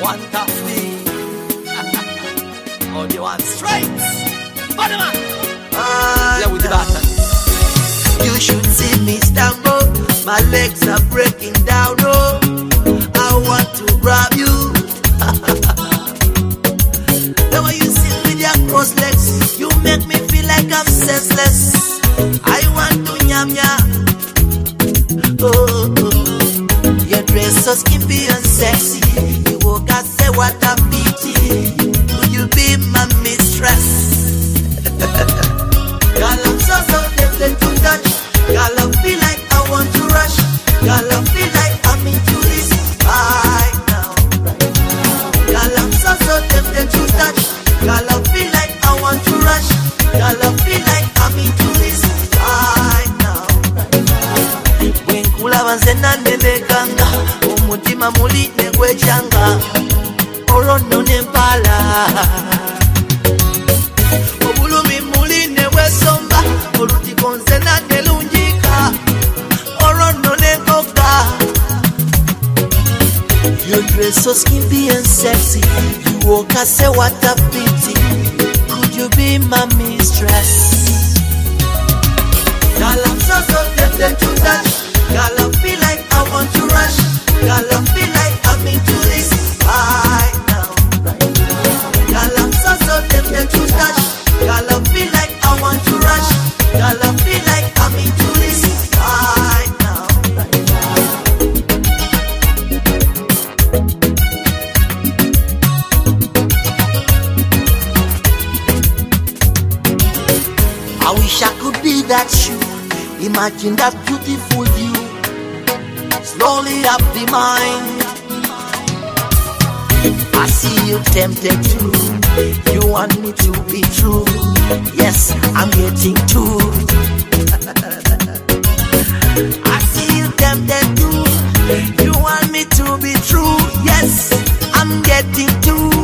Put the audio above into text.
One top me. Oh, you want straight? Body man. Yeah, with the button. You should see me stumble. My legs are breaking down. Oh, I want to grab you. The way you sit with your crossed legs, you make me feel like I'm senseless. I want to nyam nyam. Oh, your dress so skimpy and sexy. You walk and say what a pity. Could you be my mistress? Girl, I'm so tempted to touch. Girl, I feel like I want to rush. Girl, I feel like I'm into this right now. Girl, I'm so tempted to touch. Girl, I feel like I want to rush. Girl, I feel like I'm into this right now. When kula vanzena neleganga, umutima muli negwechanga, orono nempala. Obulumi muli negwesomba, oluti konzena nelunjika, orono negoka. Your dress so skimpy and sexy. You walk and say what a pity. Could you be my mistress? Girl, I'm so tempted to touch. Girl, I feel like I want to rush. Girl, I feel like I'm into this right now. Girl, I'm so tempted to touch. Girl, I feel like I want to rush. Girl, I feel like I'm into this right now. I wish I could be that you. Imagine that beautiful view. Slowly up the mind. I see you tempted to. You want me to be true. Yes, I'm getting too. I see you tempted to. You want me to be true. Yes, I'm getting too.